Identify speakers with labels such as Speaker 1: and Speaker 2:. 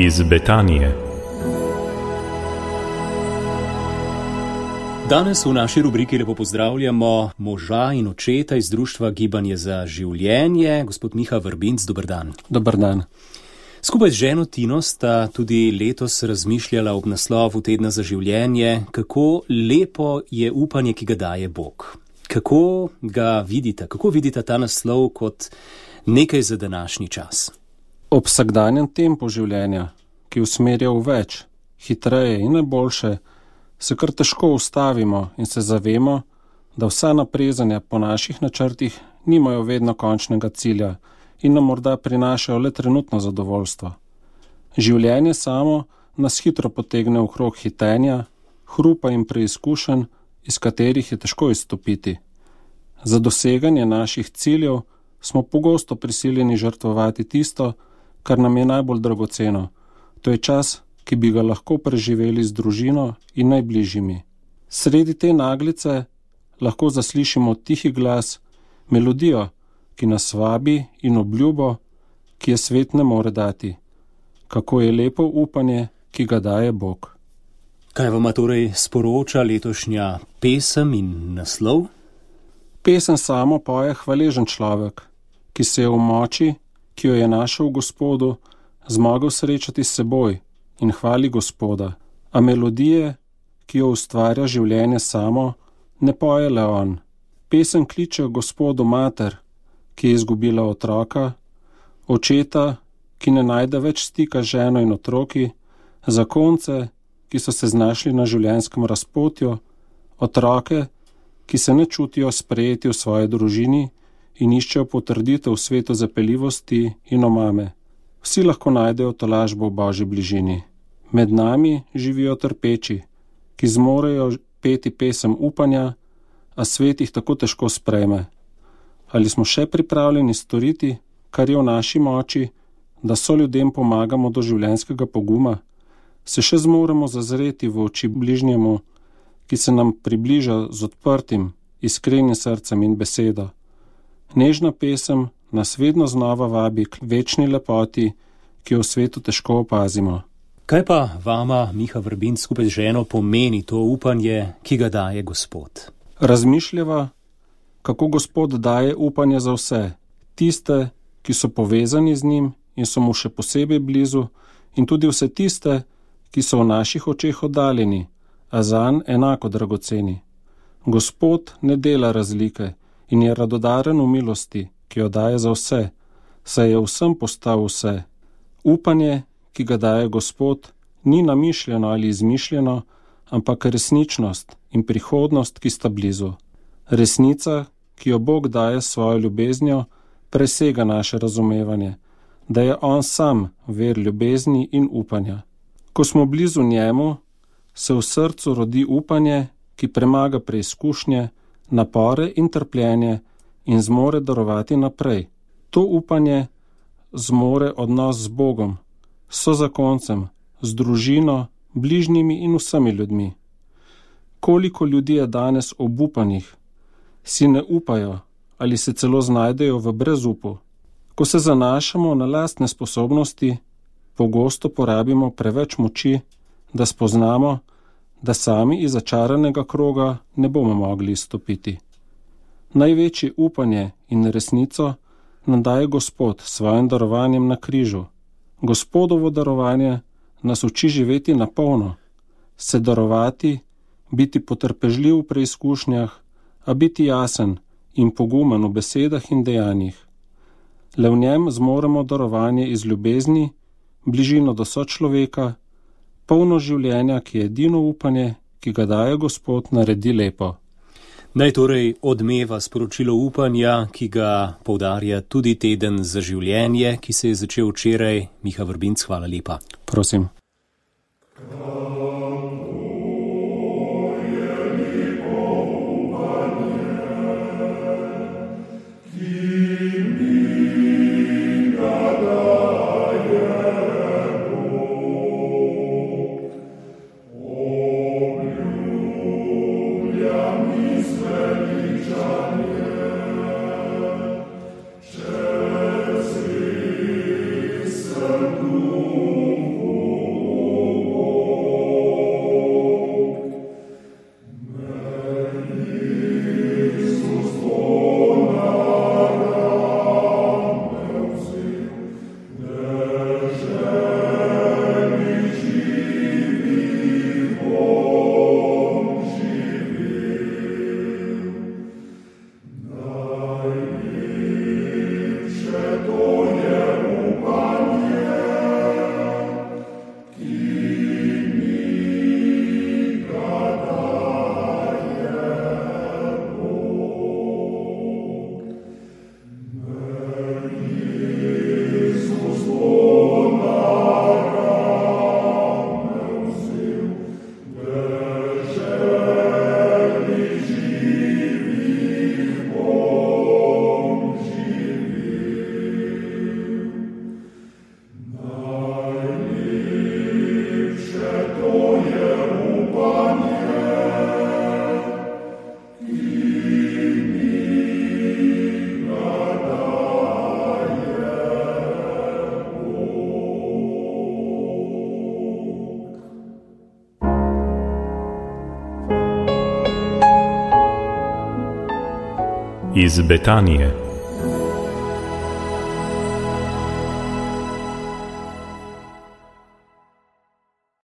Speaker 1: iz Betanije. Danes v naši rubriki lepo pozdravljamo moža in očeta iz Društva Gibanje za življenje, gospod Miha Vrbinc, dober dan.
Speaker 2: Dober dan.
Speaker 1: Skupaj z ženo Tino sta tudi letos razmišljala ob naslovu Tedna za življenje, kako lepo je upanje, ki ga daje Bog. Kako ga vidite, kako vidite ta naslov kot nekaj za današnji čas?
Speaker 2: Ob vsakdanjem tempu življenja, ki usmerja v več, hitreje in najboljše, se kar težko ustavimo in se zavemo, da vsa naprezanja po naših načrtih nimajo vedno končnega cilja in nam morda prinašajo le trenutno zadovoljstvo. Življenje samo nas hitro potegne v krog hitenja, hrupa in preizkušenj, iz katerih je težko izstopiti. Za doseganje naših ciljev smo pogosto prisiljeni žrtvovati tisto, kar nam je najbolj dragoceno. To je čas, ki bi ga lahko preživeli z družino in najbližjimi. Sredi te naglice lahko zaslišimo tihi glas, melodijo, ki nas vabi, in obljubo, ki je svet ne more dati. Kako je lepo upanje, ki ga daje Bog.
Speaker 1: Kaj vama torej sporoča letošnja pesem in naslov?
Speaker 2: Pesem samo poje hvaležen človek, ki se je v moči, ki jo je našel v Gospodu, zmogel srečati s seboj in hvali Gospoda. A melodije, ki jo ustvarja življenje samo, ne poje le on. Pesem kliče Gospodu mater, ki je izgubila otroka, očeta, ki ne najde več stika z ženo in otroki, zakonce, ki so se znašli na življenjskem razpotju, otroke, ki se ne čutijo sprejeti v svoji družini in iščejo potrditev v svetu zapeljivosti in omame. Vsi lahko najdejo tolažbo v Božji bližini. Med nami živijo trpeči, ki zmorejo peti pesem upanja, a svet jih tako težko sprejme. Ali smo še pripravljeni storiti, kar je v naši moči, da soljudem pomagamo do življenjskega poguma? Se še zmoremo zazreti v oči bližnjemu, ki se nam približa z odprtim, iskrenim srcem in besedo? Nežna pesem nas vedno znova vabi k večni lepoti, ki jo v svetu težko opazimo.
Speaker 1: Kaj pa vama, Miha Vrbinc, skupaj z ženo pomeni to upanje, ki ga daje Gospod?
Speaker 2: Razmišljava, kako Gospod daje upanje za vse, tiste, ki so povezani z njim in so mu še posebej blizu, in tudi vse tiste, ki so v naših očeh oddaljeni, a zanj enako dragoceni. Gospod ne dela razlike in je radodaren v milosti, ki jo daje za vse, saj je vsem postal vse. Upanje, ki ga daje Gospod, ni namišljeno ali izmišljeno, ampak resničnost in prihodnost, ki sta blizu. Resnica, ki jo Bog daje s svojo ljubeznijo, presega naše razumevanje, da je on sam ver ljubezni in upanja. Ko smo blizu njemu, se v srcu rodi upanje, ki premaga preizkušnje, napore in trpljenje in zmore darovati naprej. To upanje zmore odnos z Bogom, s sozakoncem, z družino, bližnjimi in vsemi ljudmi. Koliko ljudi je danes obupanih, si ne upajo ali se celo znajdejo v brezupu. Ko se zanašamo na lastne sposobnosti, pogosto porabimo preveč moči, da spoznamo, da sami iz začaranega kroga ne bomo mogli izstopiti. Največje upanje in resnico nam daje Gospod s svojim darovanjem na križu. Gospodovo darovanje nas uči živeti na polno, se darovati, biti potrpežljiv v preizkušnjah, a biti jasen in pogumen v besedah in dejanjih. Le v njem zmoremo darovanje iz ljubezni, bližino do sočloveka, polno življenja, ki je edino upanje, ki ga daje Gospod, naredi lepo.
Speaker 1: Naj torej odmeva sporočilo upanja, ki ga poudarja tudi Teden za življenje, ki se je začel včeraj. Miha Vrbinc, hvala lepa.
Speaker 2: Prosim.
Speaker 3: Duhu iz Betanije.